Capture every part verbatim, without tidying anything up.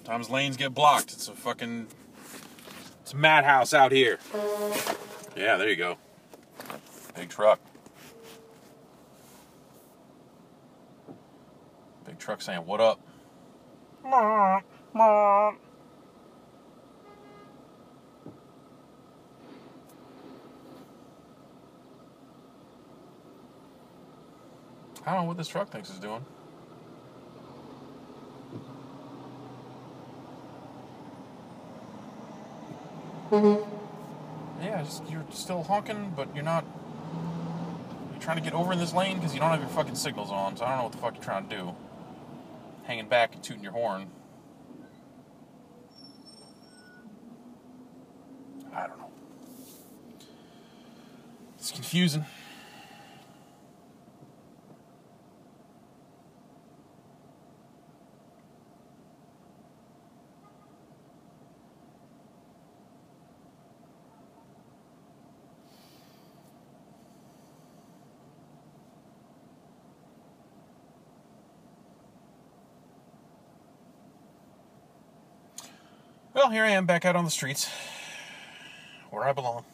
Sometimes lanes get blocked. It's a fucking... It's a madhouse out here. Yeah, there you go. Big truck. Big truck saying, what up? I don't know what this truck thinks it's doing. Yeah, just, you're still honking, but you're not... You're trying to get over in this lane because you don't have your fucking signals on, so I don't know what the fuck you're trying to do. Hanging back and tooting your horn. I don't know. It's confusing. Well, here I am back out on the streets, where I belong.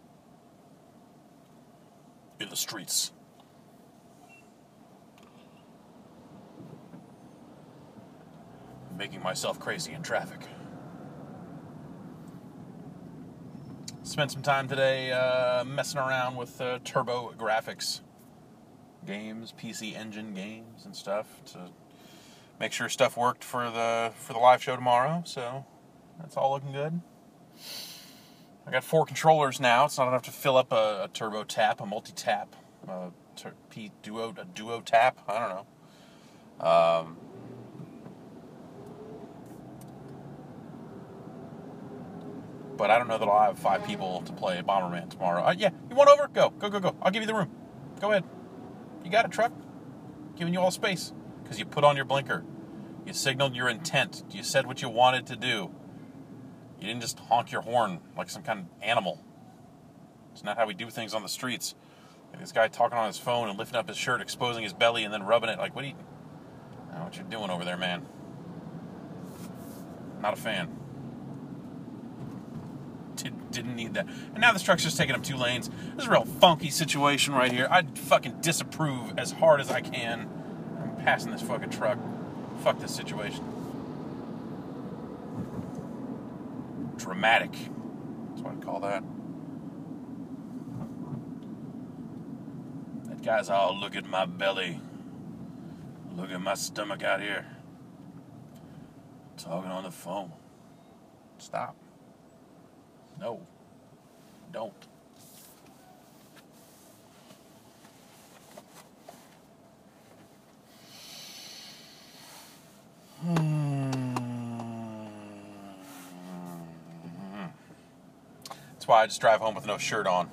In the streets. Making myself crazy in traffic. Spent some time today uh, messing around with uh, Turbo Graphics games, P C Engine games and stuff to make sure stuff worked for the for the live show tomorrow. So that's all looking good. I got four controllers now. It's not enough to fill up a, a turbo tap, a multi-tap, a tur- P duo, a duo tap. I don't know. Um, but I don't know that I'll have five people to play Bomberman tomorrow. Uh, yeah, you want over? Go, go, go, go. I'll give you the room. Go ahead. You got a truck? Giving you all space because you put on your blinker. You signaled your intent. You said what you wanted to do. You didn't just honk your horn like some kind of animal. It's not how we do things on the streets. Like this guy talking on his phone and lifting up his shirt, exposing his belly, and then rubbing it. Like, what are you... I don't know what you're doing over there, man. Not a fan. Did, didn't need that. And now this truck's just taking up two lanes. This is a real funky situation right here. I fucking disapprove as hard as I can. I'm passing this fucking truck. Fuck this situation. Dramatic. That's what I call that. That guy's all, look at my belly. Look at my stomach out here. Talking on the phone. Stop. No. Don't. Hmm. That's why I just drive home with no shirt on.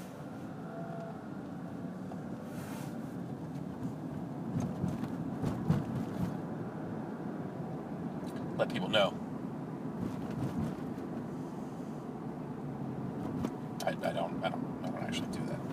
Let people know. I, I don't I don't I don't actually do that.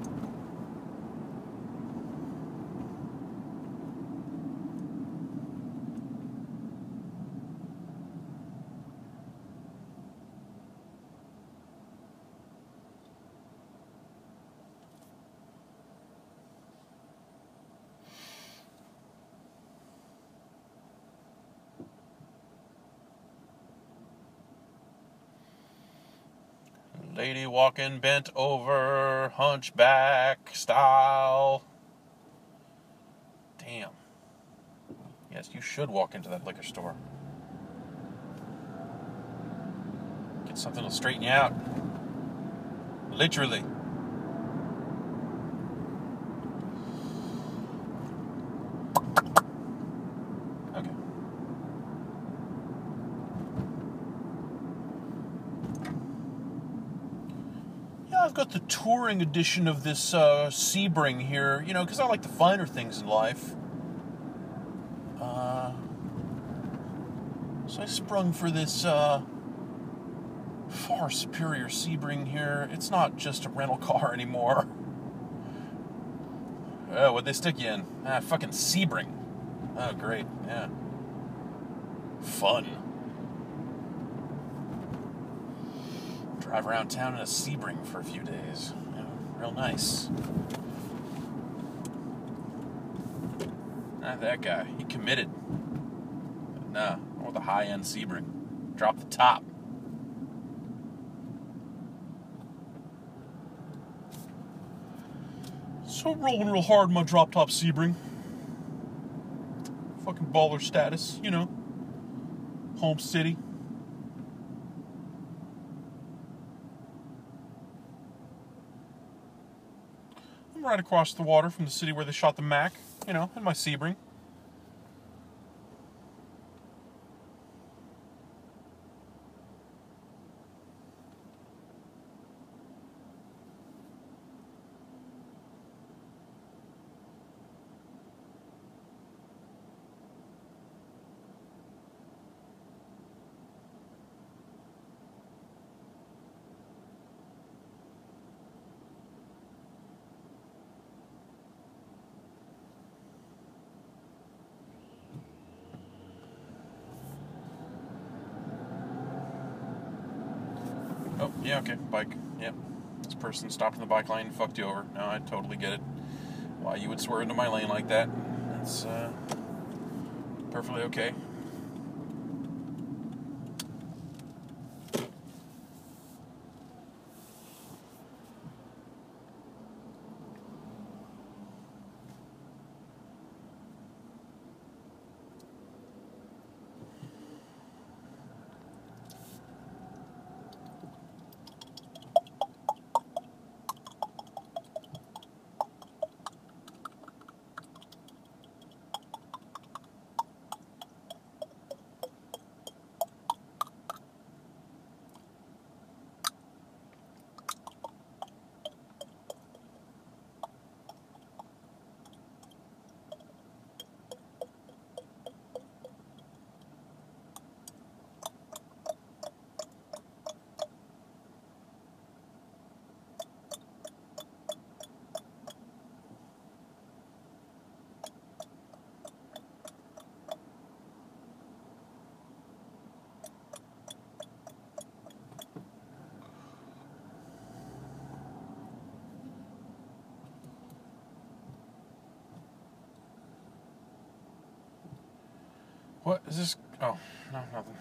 Lady walking bent over, hunchback style. Damn. Yes, you should walk into that liquor store. Get something to straighten you out. Literally. Okay. I've got the touring edition of this uh, Sebring here, you know, because I like the finer things in life. Uh, so I sprung for this uh, far superior Sebring here. It's not just a rental car anymore. Oh, what'd they stick you in? Ah, fucking Sebring. Oh, great, yeah. Fun. Drive around town in a Sebring for a few days. You know, real nice. Not that guy. He committed. But nah, I want the high-end Sebring. Drop the top. So I'm rolling real hard in my drop-top Sebring. Fucking baller status, you know. Home city. I'm right across the water from the city where they shot the Mac, you know, in my Sebring. Oh, yeah, okay, bike. Yep. This person stopped in the bike lane and fucked you over. No, I totally get it. Why you would swerve into my lane like that. That's uh, perfectly okay. What is this? Oh, no, nothing.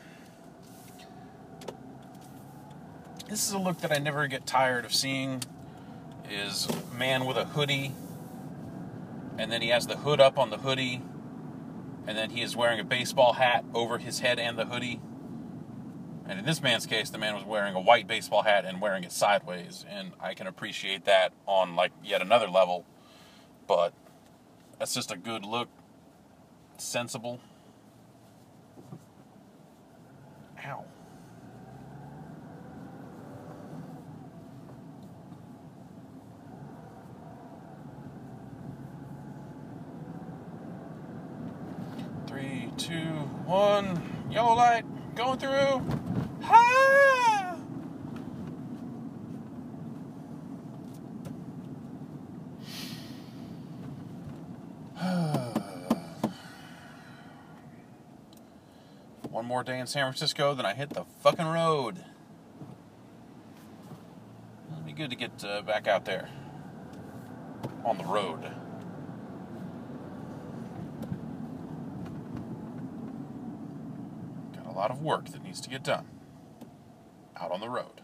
This is a look that I never get tired of seeing. Is a man with a hoodie, and then he has the hood up on the hoodie, and then he is wearing a baseball hat over his head and the hoodie. And in this man's case, the man was wearing a white baseball hat and wearing it sideways, and I can appreciate that on, like, yet another level. But that's just a good look. Sensible. Ow. Three, two, one. Yellow light going through. Ha! One more day in San Francisco, then I hit the fucking road. It'll be good to get uh, back out there on the road. Got a lot of work that needs to get done out on the road.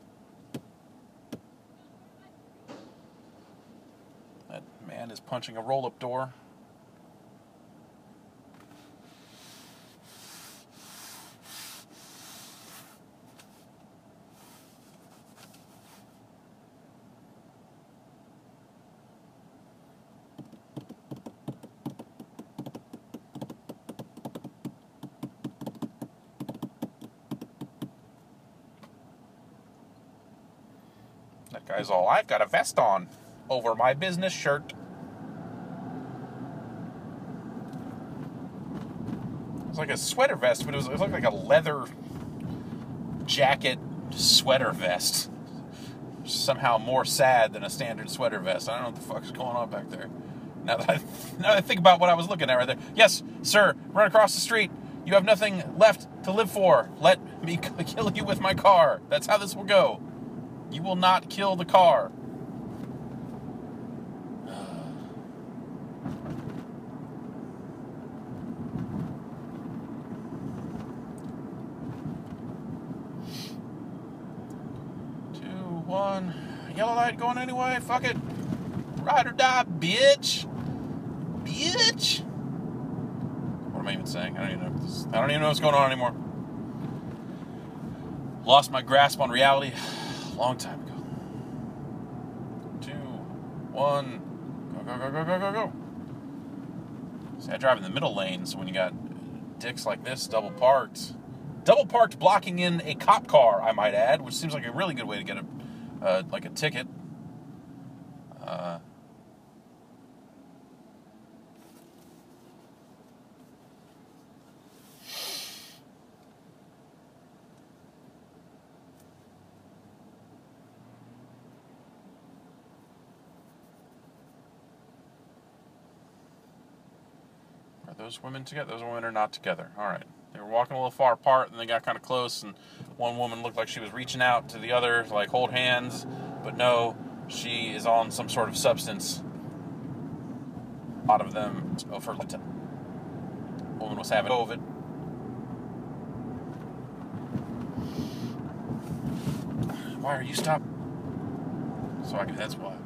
That man is punching a roll-up door. That guy's all, I've got a vest on over my business shirt. It's like a sweater vest, but it was it looked like a leather jacket sweater vest. Somehow more sad than a standard sweater vest. I don't know what the fuck's going on back there. Now that I, now that I think about what I was looking at right there. Yes, sir, run across the street. You have nothing left to live for. Let me kill you with my car. That's how this will go. You will not kill the car. Two, one. Yellow light going anyway. Fuck it. Ride or die, bitch. Bitch. What am I even saying? I don't even know. This, I don't even know what's going on anymore. Lost my grasp on reality a long time ago. Two, one, go, go, go, go, go, go, go. See, I drive in the middle lane, so when you got dicks like this, double parked, double parked blocking in a cop car, I might add, which seems like a really good way to get a, uh, like a ticket. Uh... Those women together? Those women are not together. All right. They were walking a little far apart, and they got kind of close, and one woman looked like she was reaching out to the other to, like, hold hands, but no, she is on some sort of substance. A lot of them, oh, for the woman was having COVID. Why are you stopped? So I can, that's why.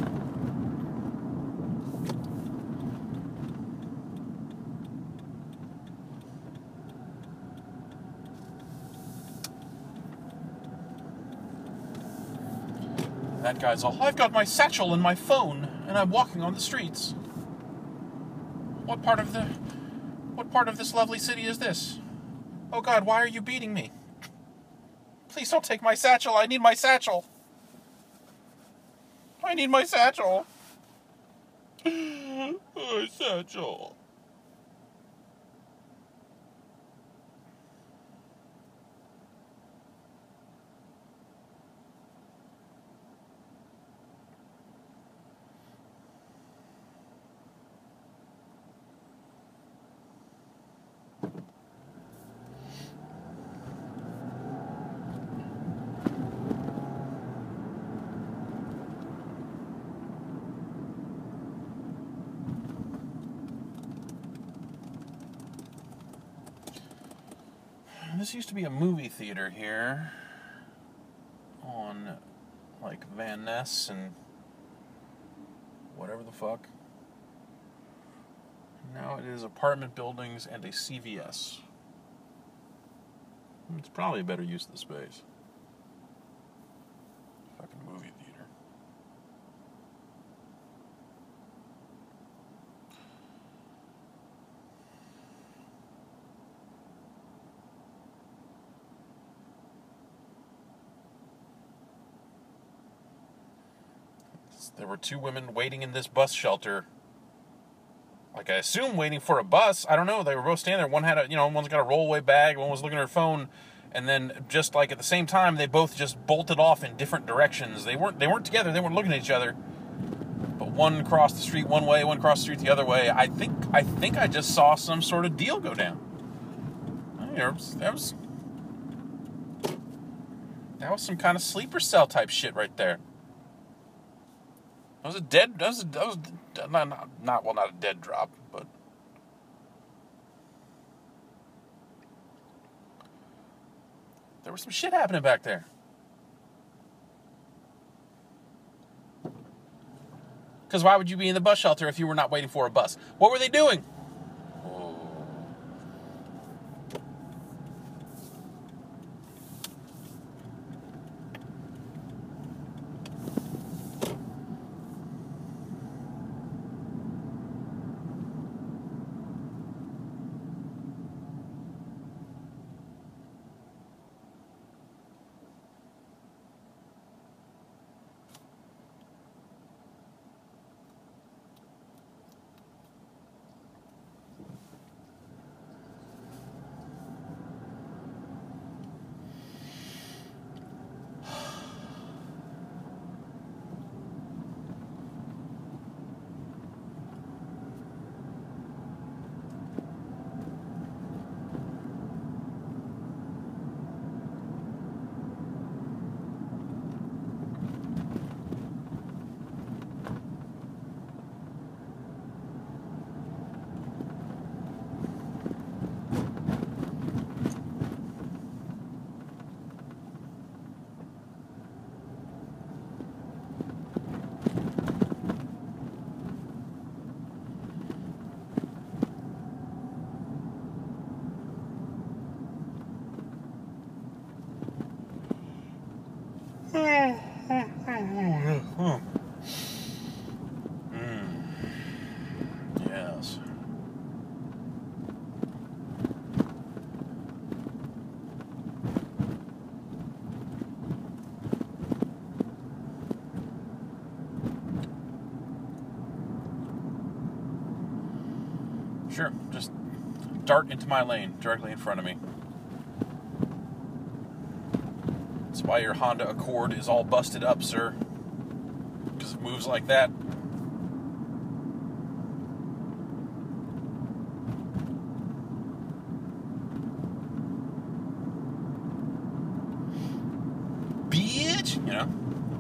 That guy's all, I've got my satchel and my phone, and I'm walking on the streets. What part of the... What part of this lovely city is this? Oh God, why are you beating me? Please don't take my satchel, I need my satchel. I need my satchel. My satchel. This used to be a movie theater here on, like, Van Ness and whatever the fuck. Now it is apartment buildings and a C V S. It's probably a better use of the space. Fucking movie theater. There were two women waiting in this bus shelter. Like, I assume waiting for a bus. I don't know. They were both standing there. One had a, you know, one's got a rollaway bag. One was looking at her phone. And then just like at the same time, they both just bolted off in different directions. They weren't, they weren't together. They weren't looking at each other. But one crossed the street one way, one crossed the street the other way. I think, I think I just saw some sort of deal go down. That was, that was, that was some kind of sleeper cell type shit right there. That was a dead, that was, a, that was not, not, not, well, not a dead drop, but there was some shit happening back there. Because why would you be in the bus shelter if you were not waiting for a bus? What were they doing? Sure, just dart into my lane directly in front of me. That's why your Honda Accord is all busted up, sir. Because it moves like that. Bitch! You know?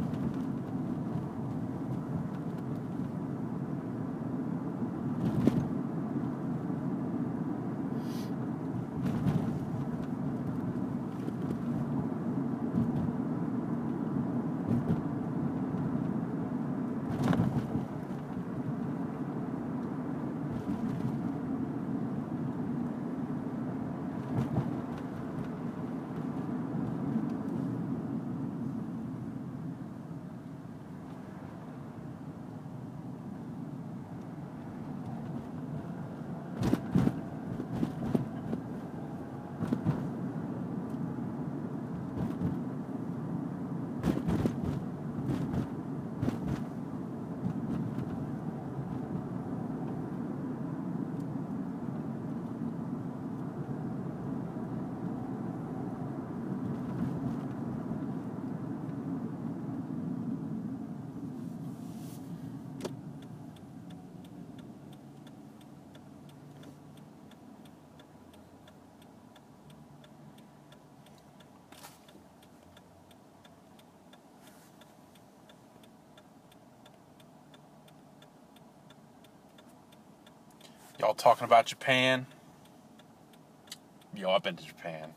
Y'all talking about Japan? Yo, I've been to Japan.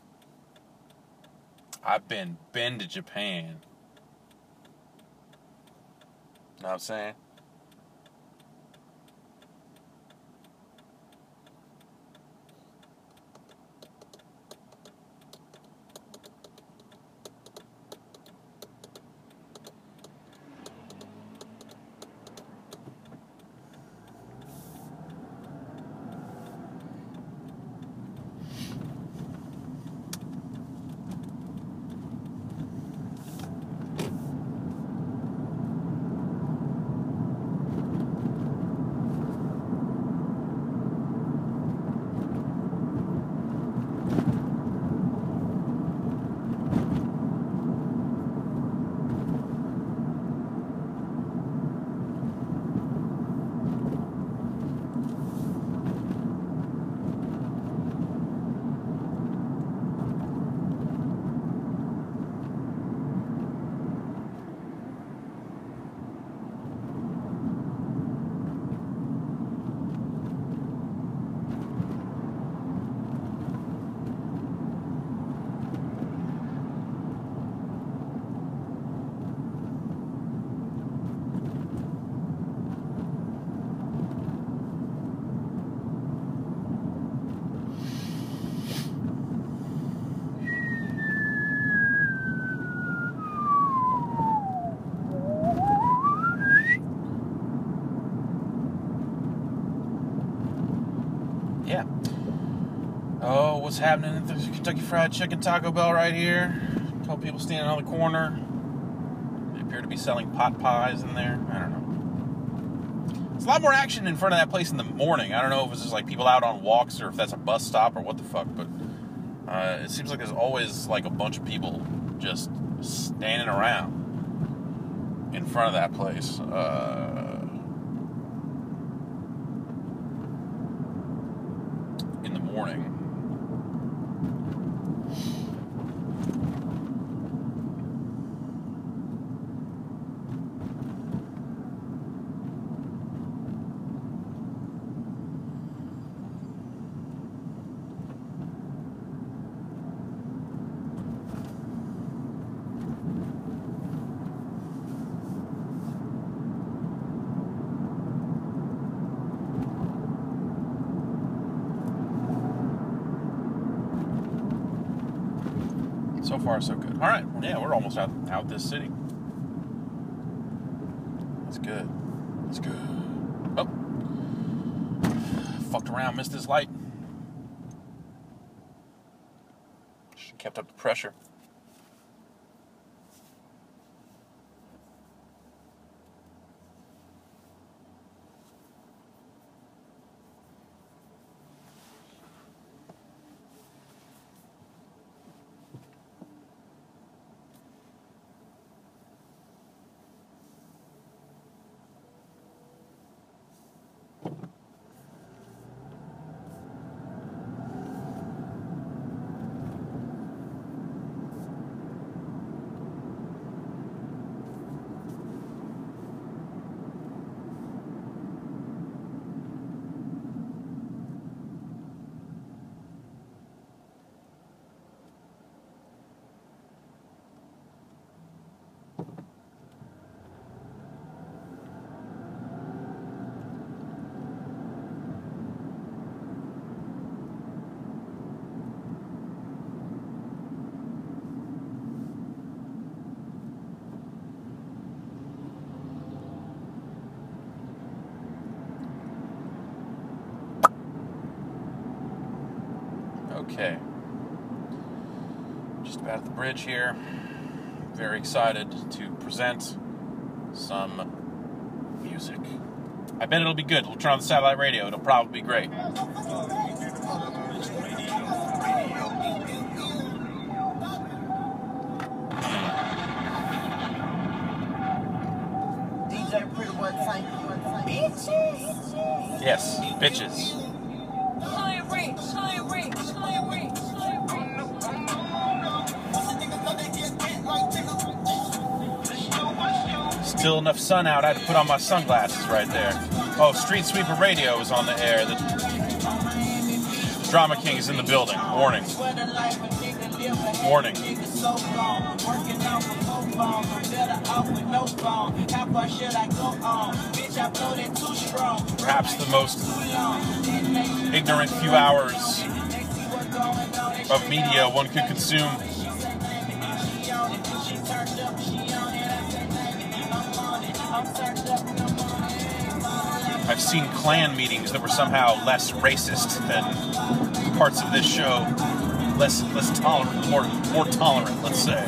I've been been to Japan. Know what I'm saying? Yeah. Oh, what's happening at the Kentucky Fried Chicken Taco Bell right here? A couple people standing on the corner. They appear to be selling pot pies in there. I don't know. There's a lot more action in front of that place in the morning. I don't know if it's just like people out on walks or if that's a bus stop or what the fuck, but uh, it seems like there's always like a bunch of people just standing around in front of that place. Uh... in the morning. So far, so good. All right, well, yeah, we're almost out out this city. That's good. That's good. Oh, fucked around, missed this light. Should have kept up the pressure. Okay. Just about at the bridge here. Very excited to present some music. I bet it'll be good. We'll turn on the satellite radio. It'll probably be great. Yes, bitches. Still enough sun out, I had to put on my sunglasses right there. Oh, Street Sweeper Radio is on the air. The Drama King is in the building. Warning. Warning. Perhaps the most ignorant few hours of media one could consume. I've seen Klan meetings that were somehow less racist than parts of this show. Less, less tolerant, more, more tolerant, let's say.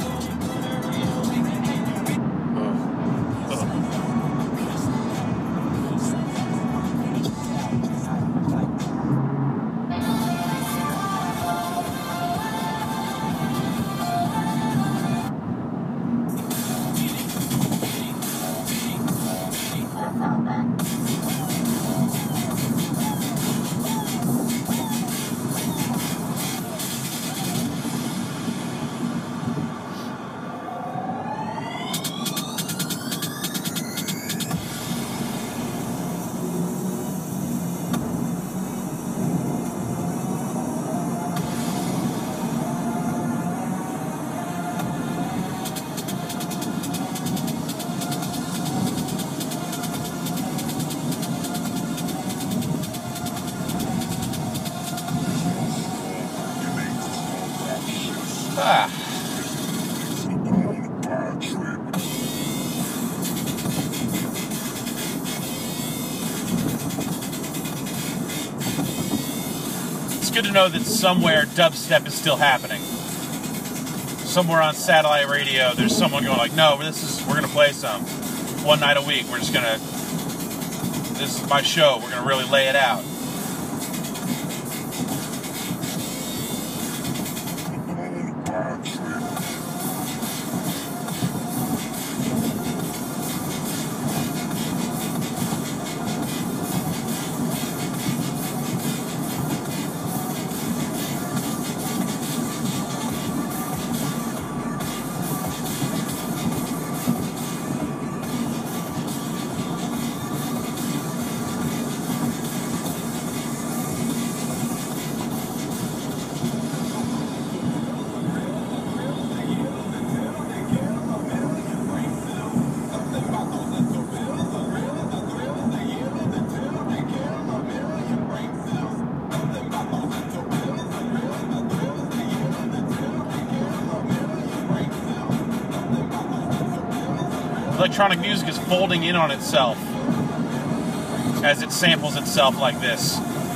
Ah. It's good to know that somewhere dubstep is still happening. Somewhere on satellite radio, there's someone going like, "No, this is we're gonna play some one night a week. We're just gonna. This is my show. We're gonna really lay it out." Electronic music is folding in on itself as it samples itself like this.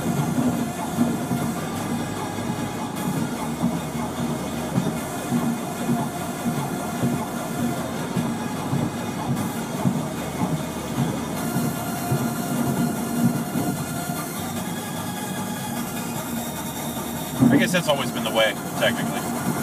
I guess that's always been the way, technically.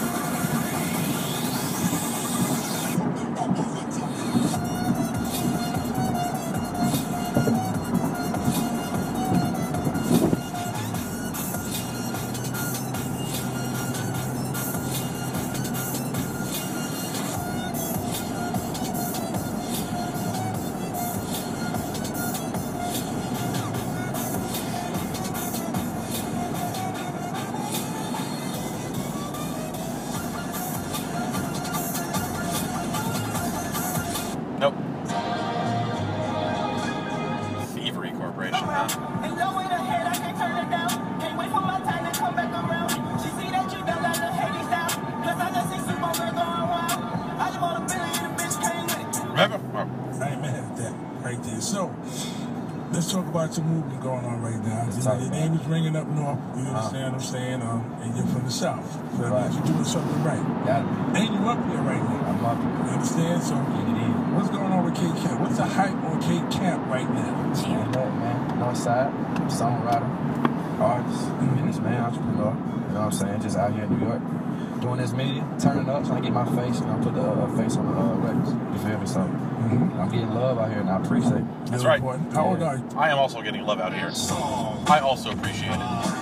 Nope. Thievery Corporation, huh? Remember? Oh. I ain't mad at that right there. So, let's talk about your movement going on right now. You know, your name is ringing up north. You understand uh, what I'm saying? Um, and you're from the south. So right. You're doing something right. Got it. And you're up here right now. I'm up here. You understand? So what's going on with K Camp? What's the hype on K Camp right now? Man, man. Northside, songwriter, artist, businessman, entrepreneur. You know what I'm saying? Just out here in New York. Doing this media, turning up, trying to get my face, and I put the uh, face on the uh, records. You feel me? So mm-hmm. I'm getting love out here, and I appreciate it. That's right. Important. How old are you? I am also getting love out here. I also appreciate it.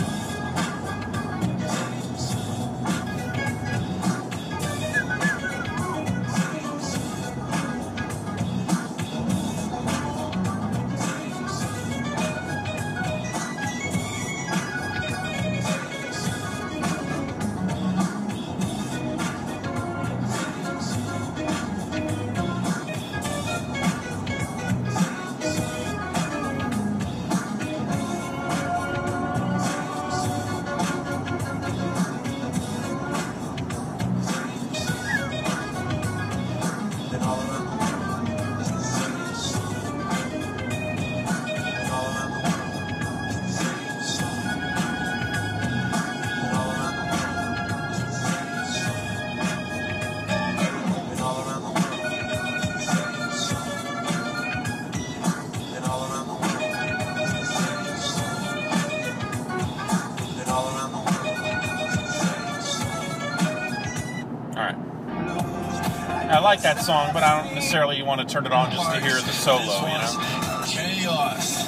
I like that song, but I don't necessarily want to turn it on just to hear the solo, you know? Chaos.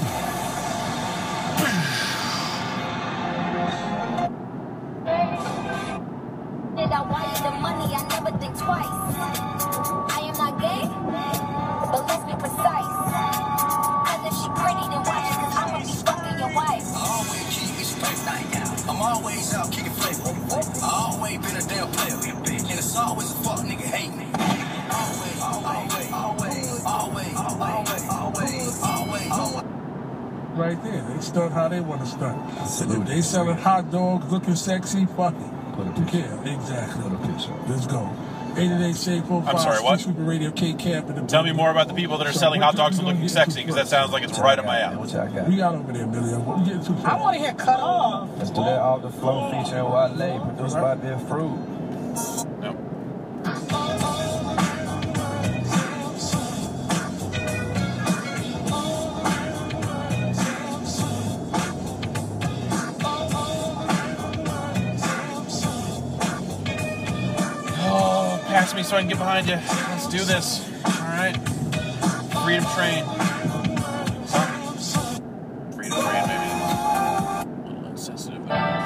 Did I wire the money? I never think twice. I am not gay, but let's be precise. Cause if she pretty, then watch it, cause I'ma be fucking your wife. I always keep me space night out. I'm always out kicking flavor. I always been a damn player. And it's always a fuck nigga hate me. Always, always, always, always, always, always, always, always. Right there, they stunt how they want to stunt. If they selling hot dogs, looking sexy, fuck it. Who cares? Exactly. Let's go. eight eight eight, six four five, I'm sorry, what? Super Radio, K Camp. Tell me more about the people that are selling hot dogs and looking sexy, because that sounds like it's right up my alley. We got over there, Billy. We getting too far. I want to hear Cut Off. Let's do that off the flow featuring Wale, produced by Bill Fruit. No. Pass me so I can get behind you. Let's do this. All right. Freedom Train. Sorry. Freedom Train, maybe. A little insensitive there.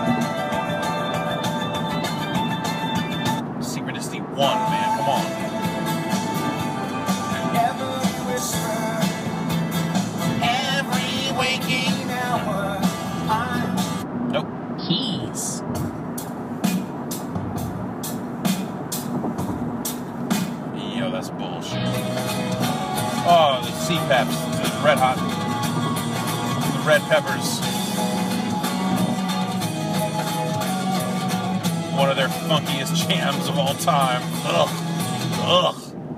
Synchronicity one, man. Come on. Every waking hour. Nope. Keys. That's bullshit. Oh, the C Peps, the Red Hot, the Red Peppers. One of their funkiest jams of all time. Ugh. Ugh.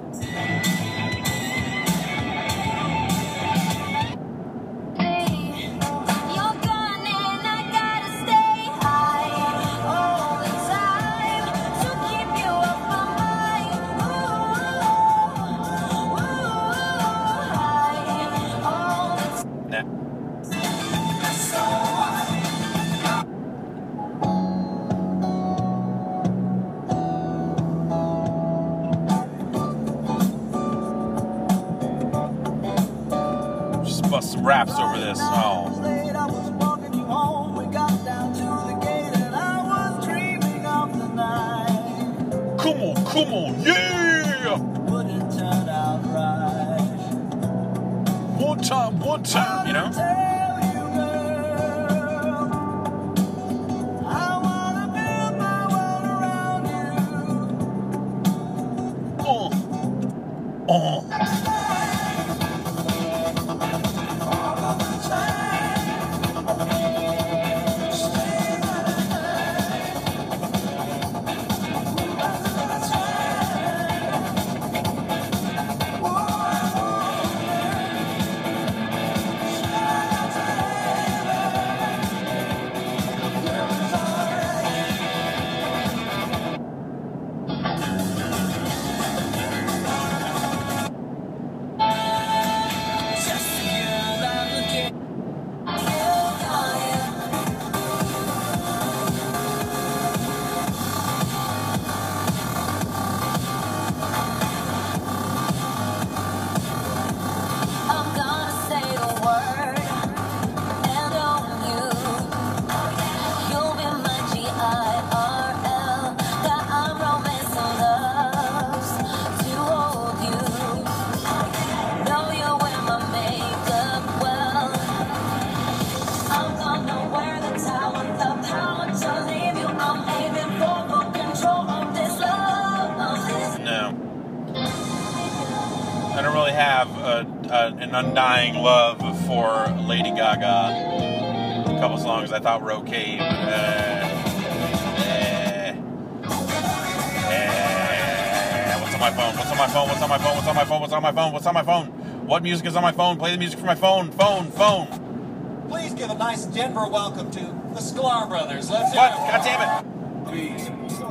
Bust some raps over this. Oh. Come on, come on, yeah! One time, one time, you know? Oh. Oh. uh, an undying love for Lady Gaga. A couple songs I thought were okay, but uh, eh, eh, what's on my phone? What's on my phone? What's on my phone? What's on my phone? What's on my phone? What's on my phone? What music is on my phone? Play the music for my phone. Phone. Phone. Please give a nice Denver welcome to the Sklar Brothers. Let's hear What? it. God damn it! Please.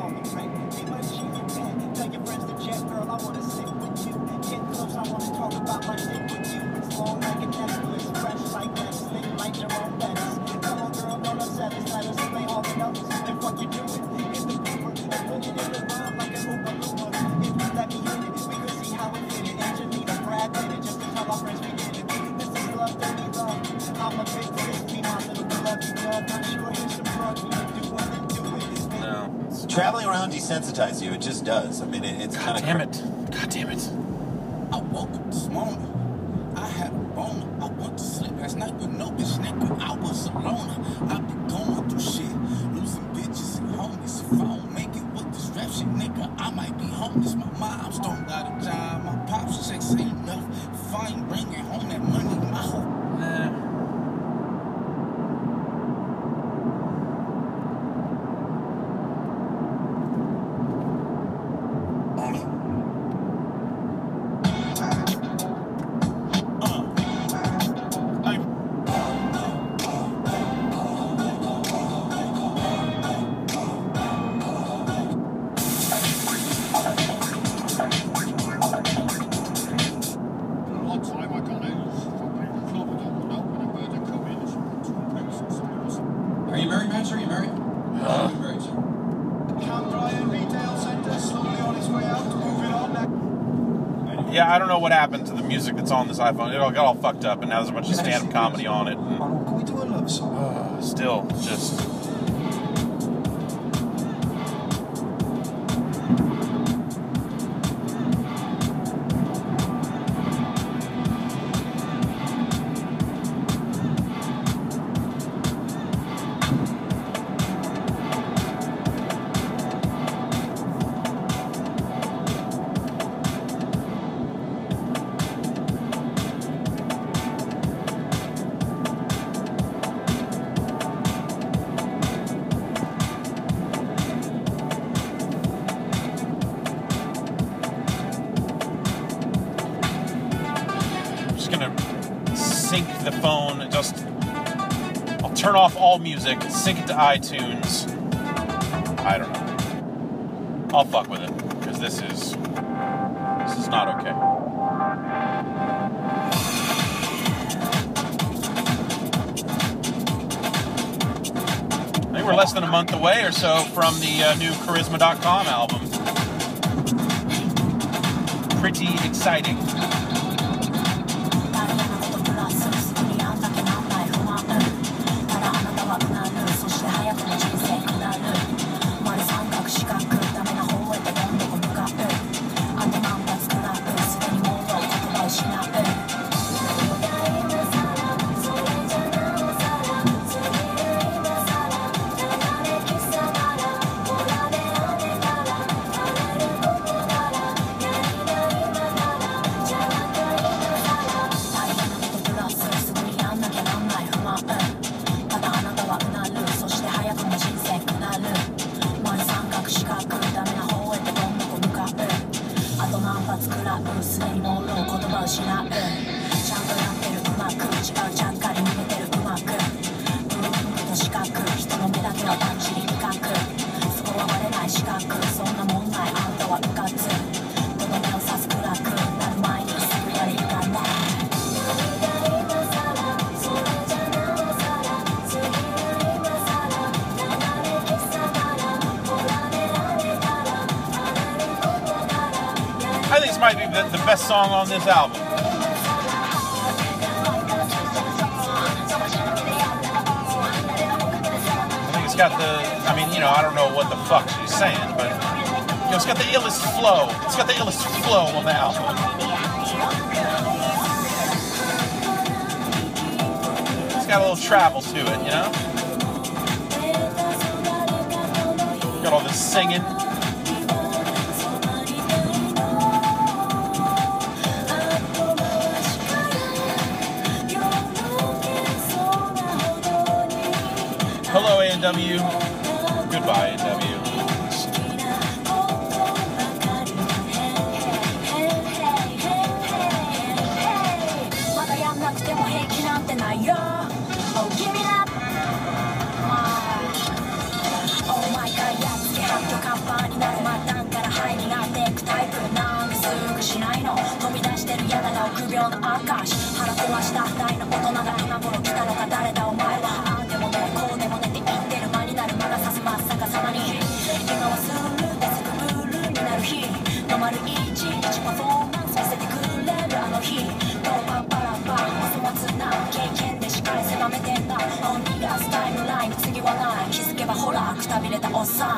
Traveling around desensitizes you. It just does. I mean, it, it's kind God of. damn it! God damn it! I woke up this morning. I had a boner. I went to sleep last night with no bitch, nigga. I was alone. I be going through shit, losing bitches and homies. If I don't make it with this rap shit, nigga, I might be homeless. My mom's don't got a job. My pops checks ain't enough. If I ain't bringing home that money, my whole. Nah. Are you married, man? Sure, you married? Are you married, sir? Yeah, I don't know what happened to the music that's on this iPhone. It all got all fucked up, and now there's a bunch of stand-up comedy on it. And, Can we do a love song? uh, still, just. Just gonna sync the phone. Just I'll turn off all music, sync it to iTunes. I don't know. I'll fuck with it because this is this is not okay. I think we're less than a month away or so from the uh, new Charisma dot com album. Pretty exciting. I think this might be the, the best song on this album. I think it's got the, I mean, you know, I don't know what the fuck she's saying, but, you know, it's got the illest flow. It's got the illest flow on the album. It's got a little travel to it, you know? Got all this singing. Hello, A and W. Goodbye, A and W. Oh, give me that. Oh my god, やっつけ発狂カンパになる末端から灰になっていくタイプなんですぐしないの飛び出してる柳が臆病な証腹壊した大の大人が今頃来たのか誰だお前はああでもねこうでもねって言ってる間になる魔が差す真っ逆さまに今はスルーでつくブルーになる日の丸いちいちパフォーマンス見せてくれるあの日ドーパンパラパンお粗末な経験でしっかり狭めてんだオンリガスタイムライン次はない気づけばほらくたびれたおっさん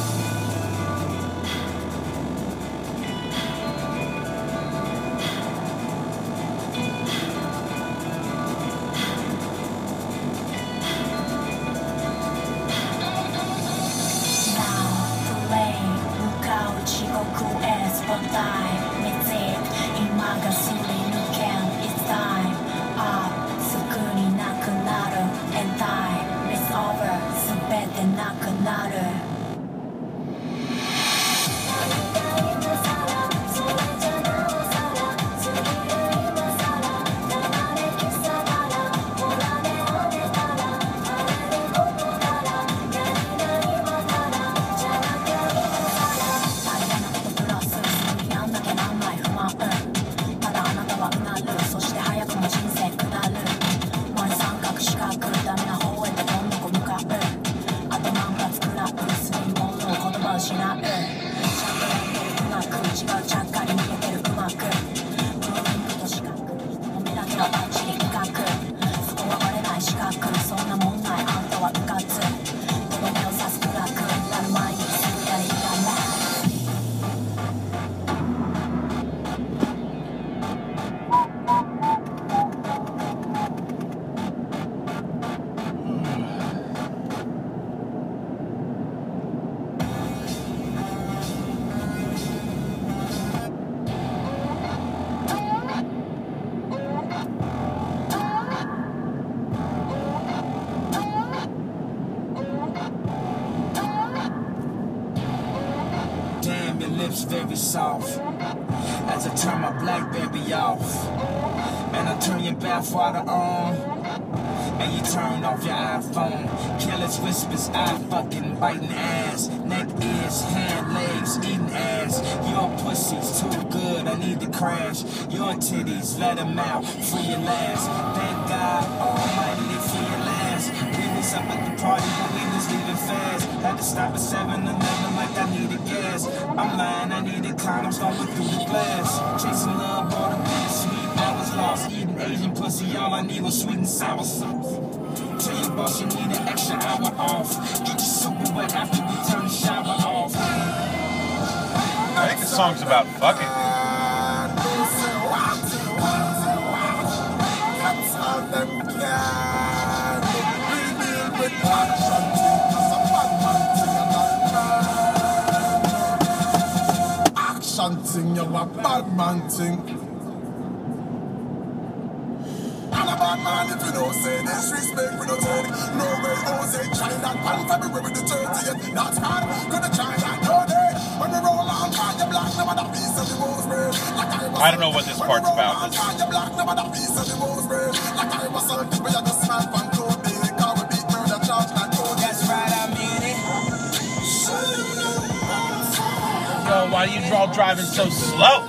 Very soft as I turn my BlackBerry off and I turn your bathwater on and you turn off your iPhone. Careless whispers, I fucking biting ass, neck, ears, hand, legs, eating ass. Your pussy's too good, I need to crash. Your titties, let them out, free your last. Thank God Almighty they free your last. We was up at the party, but we was leaving fast. Had to stop at seven eleven like I needed gas. I'm lying, I needed condoms, going through the glass. Chasing love, bought a bit sweet, I was lost. Eating Asian pussy, all I need was sweet and sour sauce. Tell your boss you need an extra hour off. Get your super wet after we turn the shower off. I think the song's about fucking. Action thing, you're a bad man thing. I'm a bad man if you don't say disrespect, we don't take no way, don't say China, on February the thirtieth, that's hard, gonna try that no day. When we roll on, try your black, no matter piece of the most brave. I don't know what this part's about. Try your black, no matter piece of the most brave. Like I was something, we are just smart from code, big car, we beat murder, charge like code. That's right, I mean it. Yo, why are you all driving so slow?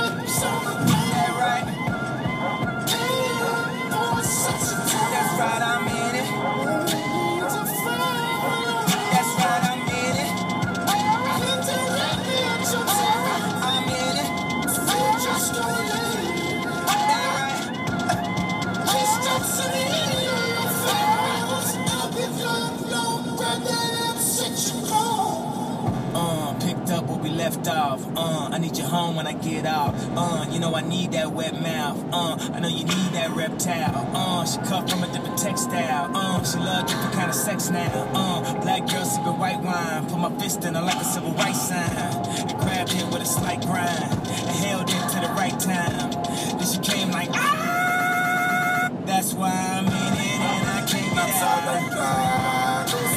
Left off, uh, I need you home when I get off, uh, you know I need that wet mouth, uh, I know you need that reptile, uh, she cut from a different textile, uh, she love different kind of sex now, uh, black girl sipping white wine, put my fist in her like a civil rights sign, and grabbed it with a slight grind, and held it to the right time, then she came like, ah, that's why I'm in it and I can't get out.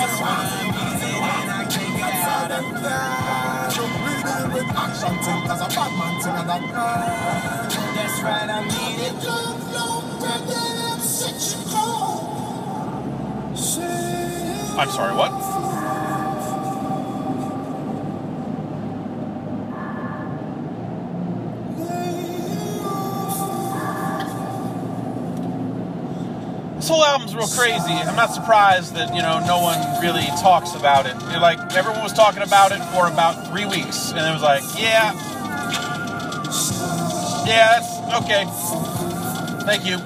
That's right, I mean it. I'm sorry, what? This whole album's real crazy. I'm not surprised that, you know, no one really talks about it. You're like, everyone was talking about it for about three weeks, and it was like, yeah, yeah, that's okay. Thank you.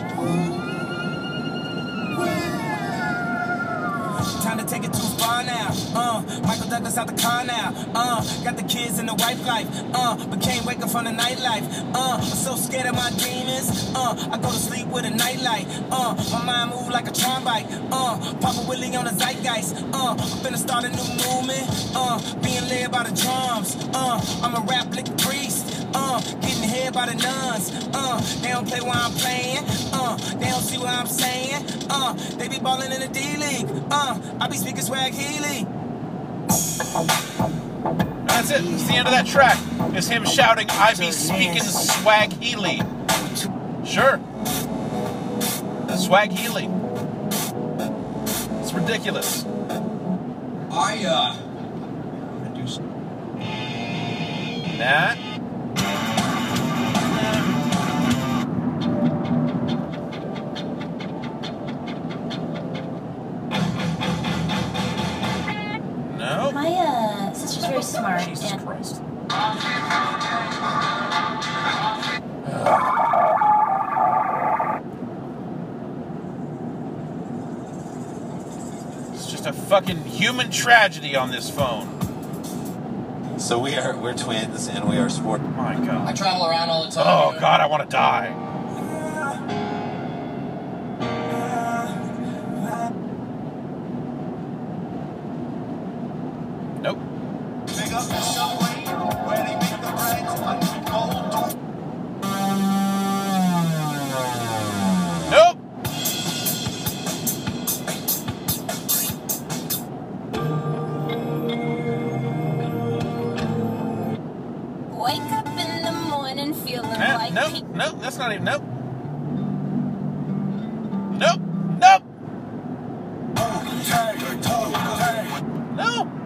Time to take it too far now. Uh, Michael Douglas out the car now. Uh, got the kids in the wife life. Uh, but can't wake up from the nightlife. Uh, I'm so scared of my demons. Uh, I go to sleep with a nightlight. Uh, my mind move like a tron bike. Uh, Papa Willie on the zeitgeist. Uh, I'm finna start a new movement. Uh, being led by the drums. Uh, I'm a rap lick priest. Uh, getting hit by the nuns. Uh, they don't play while I'm playing. Uh, they don't see what I'm saying. Uh, they be balling in the D-League. Uh, I be speaking swag Healy. That's it. It's the end of that track. It's him shouting, I be speaking swag Healy. Sure. Swag Healy. It's ridiculous. I, uh... Nah. No. My uh, sister's very smart. Jesus and Christ. It's just a fucking human tragedy on this phone. So we are, we're twins and we are sport. My God. I travel around all the time. Oh God, I want to die. Nope. Nope. Wake up in the morning feeling Eh, like nope. pe- Nope. That's not even. Nope. Nope. Nope. No.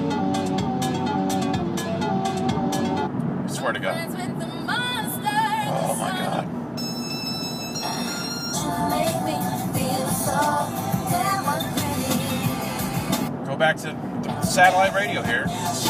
I swear to God. friends with the monsters. Oh my God. Make me feel so damn unreal. Go back to the satellite radio here.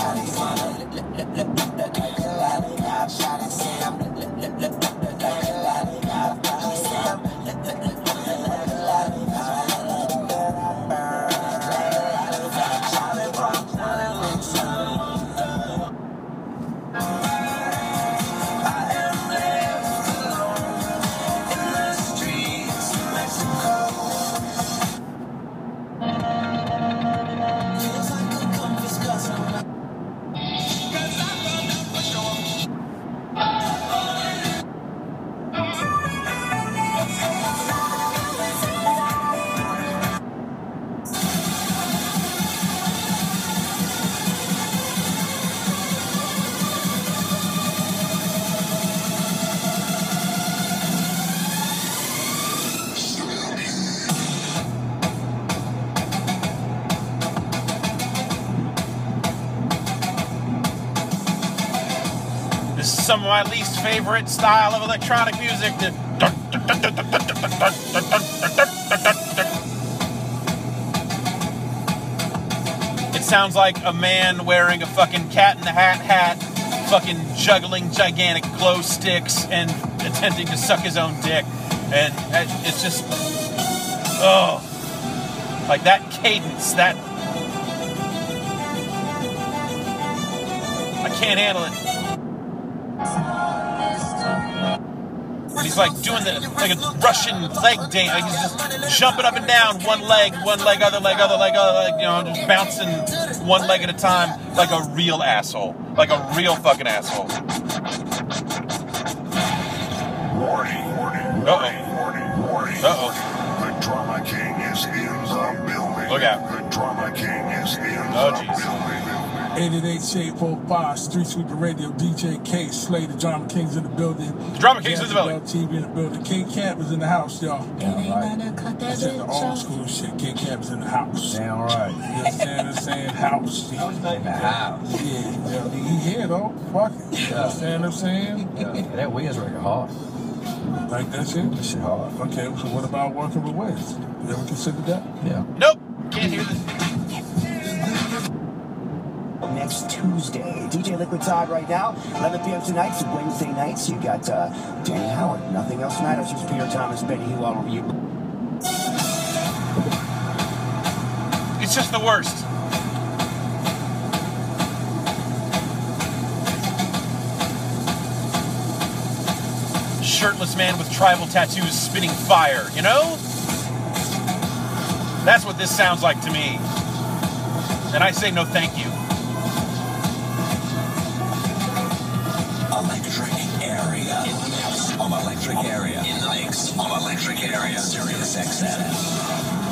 This is some of my least favorite style of electronic music. The It sounds like a man wearing a fucking cat in the hat hat, fucking juggling gigantic glow sticks and attempting to suck his own dick. And it's just, oh, like that cadence, that, I can't handle it. He's like doing the, like a Russian leg dance. Like he's just jumping up and down, one leg, one leg, other leg, other leg, other leg, you know, just bouncing one leg at a time, like a real asshole. Like a real fucking asshole. Warning, warning, Uh-oh. warning, warning. Uh-oh. The Drama King is in the building. Look out. The Drama King is in Oh, the jeez. building. eight eight eight, Shade four five, Street Sweeper Radio, D J K, Slay, the Drama Kings in the building. The Drama Kings in the building. T V in the building. K Camp is in the house, y'all. Damn right. That's just the old school shit. K Camp is in the house. Damn right. You understand what I'm saying? House. I was in the house. Yeah, yeah. He here though. Fuck it. You Yeah. understand what I'm saying? Yeah. That Wiz record hard. Like that shit? That shit hard. Okay, so what about working with Wiz? You ever considered that? Yeah. Nope. Can't hear this. Next Tuesday. D J Liquid Todd right now, eleven p m tonight, so Wednesday nights. You got uh, Danny Howard, Nothing Else Tonight. I was just Peter Thomas, Betty Hill, all over you. It's just the worst. Shirtless man with tribal tattoos spitting fire, you know? That's what this sounds like to me. And I say no thank you. Electric area. In the mix. On electric area. In the mix. On electric area. Sirius X M.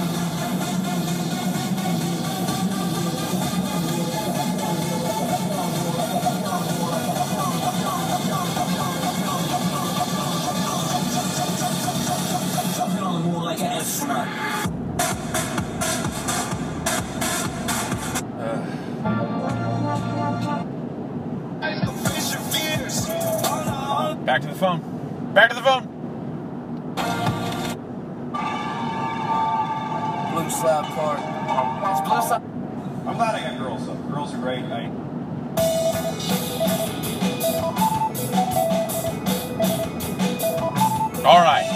Back to the phone. Back to the phone. Blue Slab Park. It's Blue Slab. I'm glad I got girls though. Girls are great. I... All right.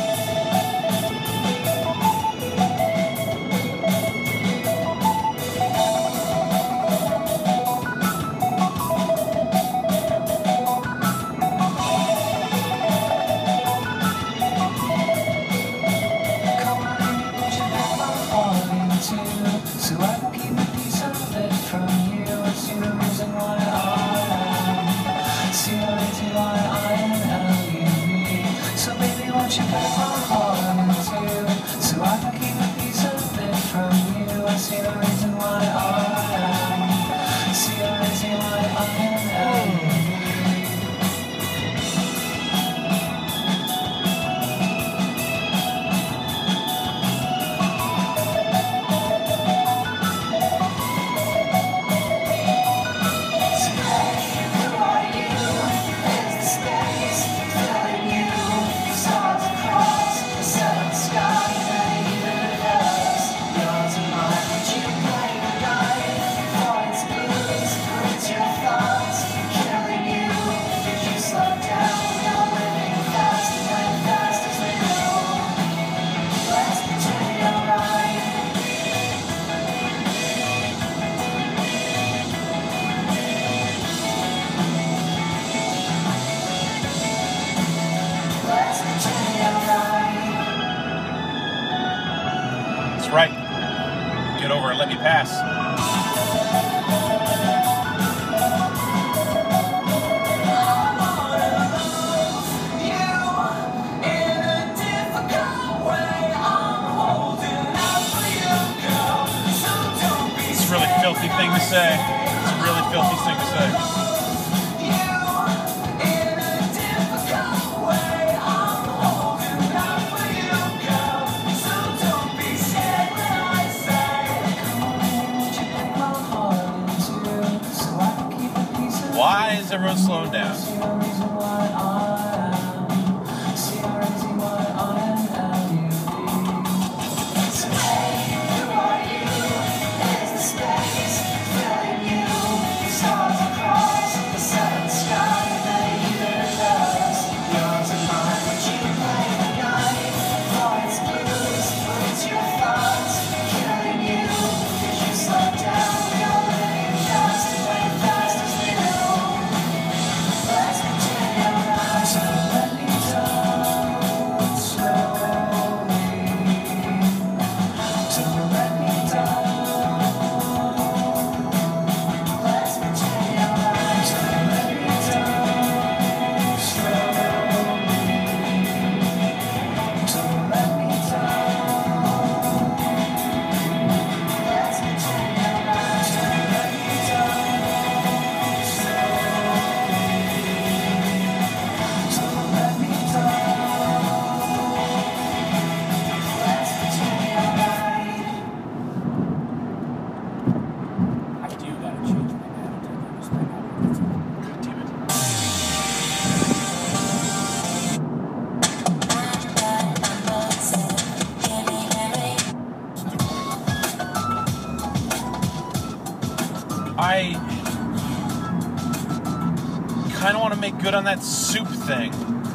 Right. Get over and let me pass. It's a really filthy thing to say. It's a really filthy thing to say. Why is everyone slowing down? want to make good on that soup thing.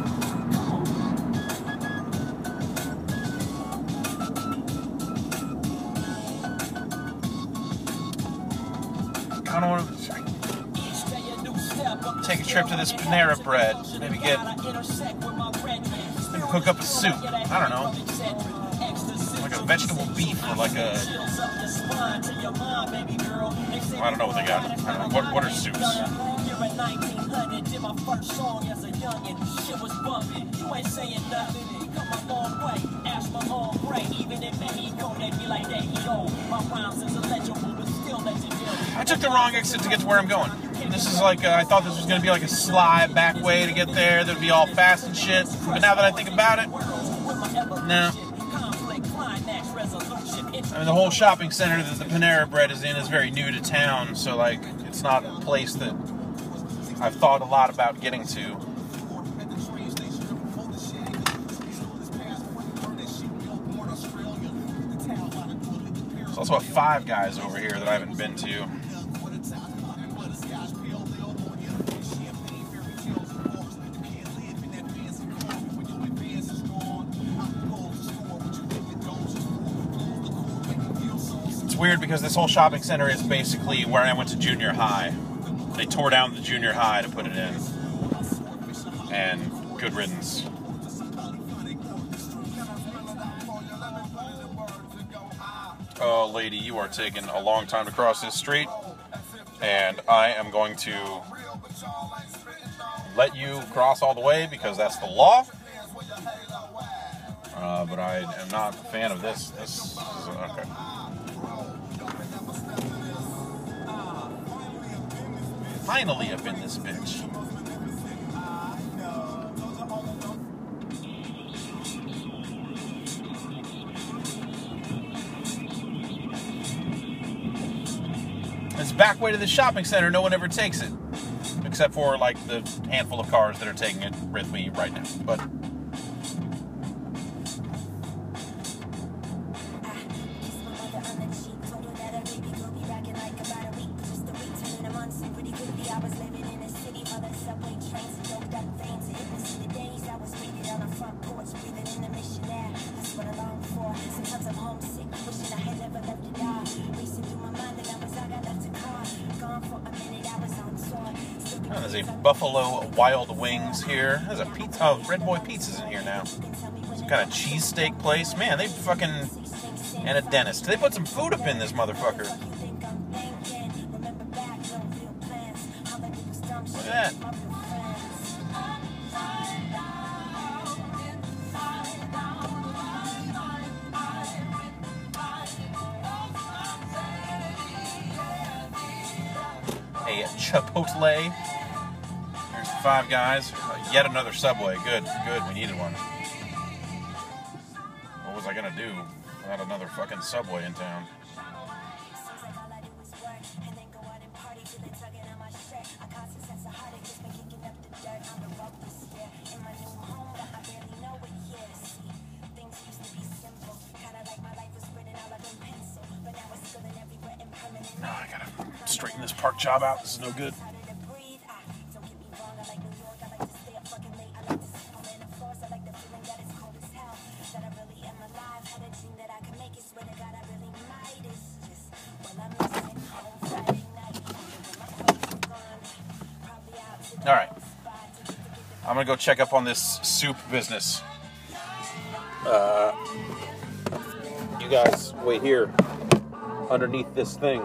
I don't want to take a trip to this Panera Bread. Maybe get, maybe cook up a soup. I don't know. Like a vegetable beef or like a, I don't know what they got. I don't know. What, what are soups? I took the wrong exit to get to where I'm going. This is like, uh, I thought this was going to be like a sly back way to get there. That would be all fast and shit. But now that I think about it, no. I mean, the whole shopping center that the Panera Bread is in is very new to town. So, like, it's not a place that I've thought a lot about getting to. There's also a Five Guys over here that I haven't been to. It's weird because this whole shopping center is basically where I went to junior high. They tore down the junior high to put it in. And good riddance. Oh, lady, you are taking a long time to cross this street. And I am going to let you cross all the way because that's the law. Uh, but I am not a fan of this. This is, okay. Finally up in this bitch. This back way to the shopping center, no one ever takes it. Except for, like, the handful of cars that are taking it with me right now. But oh, there's a Buffalo Wild Wings here. There's a pizza. Oh, Red Boy Pizza's in here now. Some kind of cheesesteak place. Man, they fucking... And a dentist. They put some food up in this motherfucker. Look at that. A Chipotle. There's Five Guys. Uh, yet another Subway. Good, good. We needed one. What was I gonna do without another fucking Subway in town? No, I gotta straighten this park job out. This is no good. All right. I'm gonna go check up on this soup business. Uh, you guys wait here underneath this thing.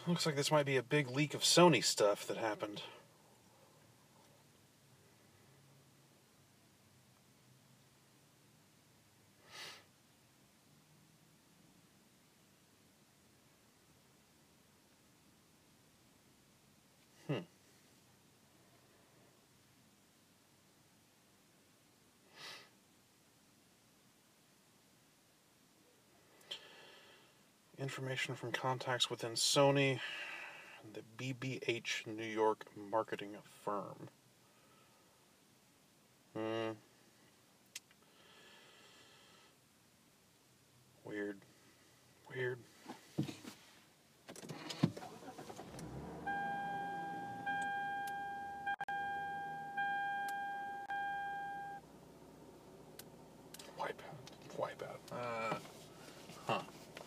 Looks like this might be a big leak of Sony stuff that happened. Hmm. Information from contacts within Sony and the B B H New York marketing firm. Hmm. Weird. Weird. Wipeout. Wipeout. Uh, huh.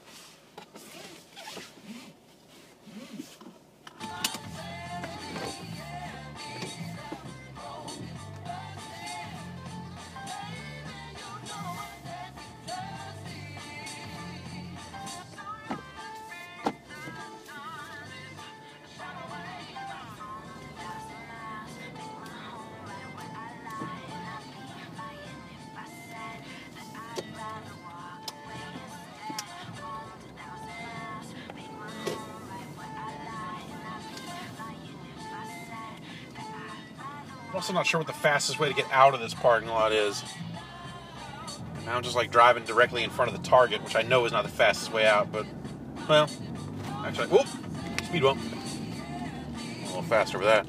I'm also not sure what the fastest way to get out of this parking lot is. And now I'm just like driving directly in front of the Target, which I know is not the fastest way out, but, well, actually, whoop, speed bump. A little faster with that.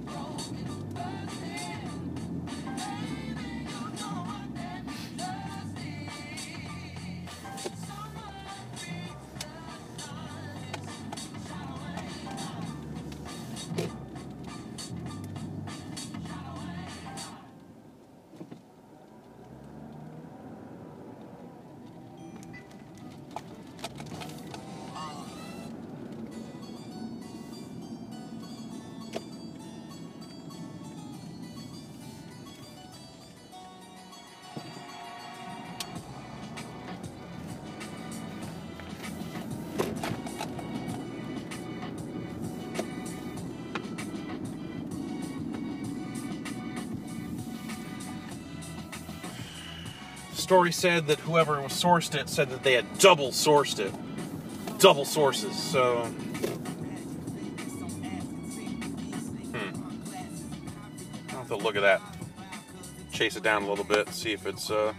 Story said that whoever sourced it said that they had double sourced it. Double sources, so... Hmm. I'll have to look at that. Chase it down a little bit, see if it's, uh...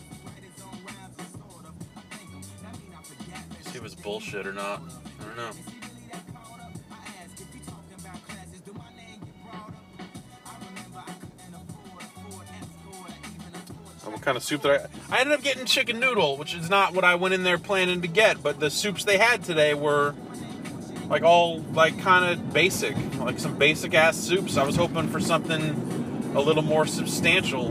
see if it's bullshit or not. I don't know. What kind of soup that I... I ended up getting chicken noodle, which is not what I went in there planning to get, but the soups they had today were, like, all, like, kind of basic. Like, some basic-ass soups. I was hoping for something a little more substantial.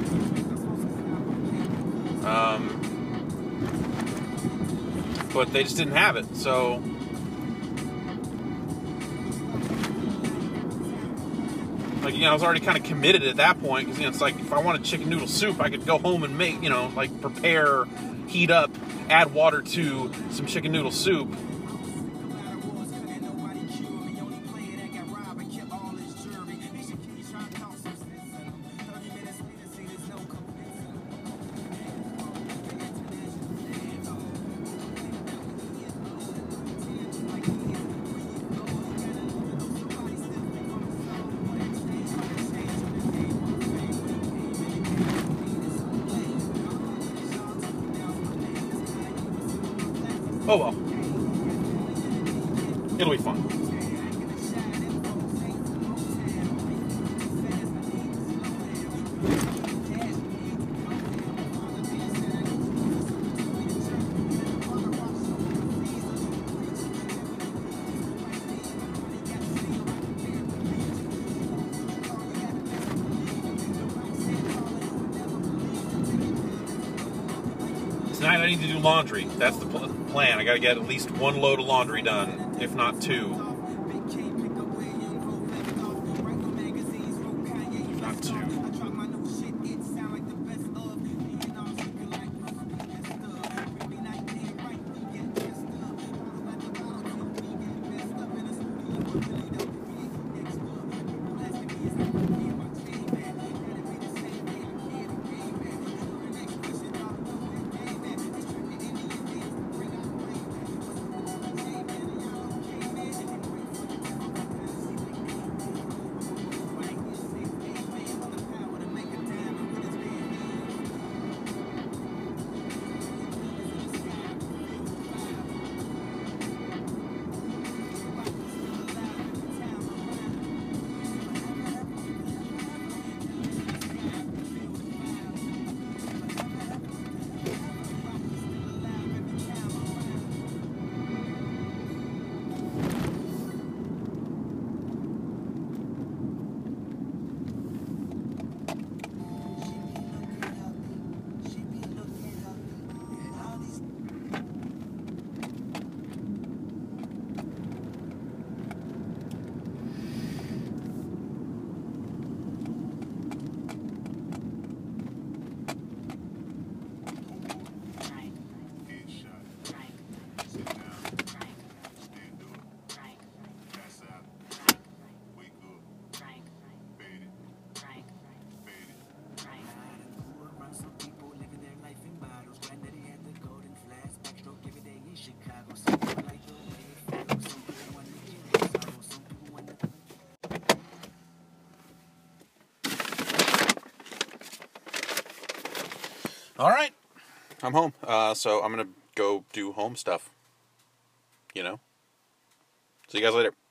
Um... But they just didn't have it, so... Like, you know, I was already kind of committed at that point, because, you know, it's like, if I wanted chicken noodle soup, I could go home and make, you know, like, prepare, heat up, add water to some chicken noodle soup. Oh well. It'll be fun. Tonight I need to do laundry. That's the pl- plan. I gotta get at least one load of laundry done, if not two. If not two. All right. I'm home. Uh, so I'm going to go do home stuff. You know? See you guys later.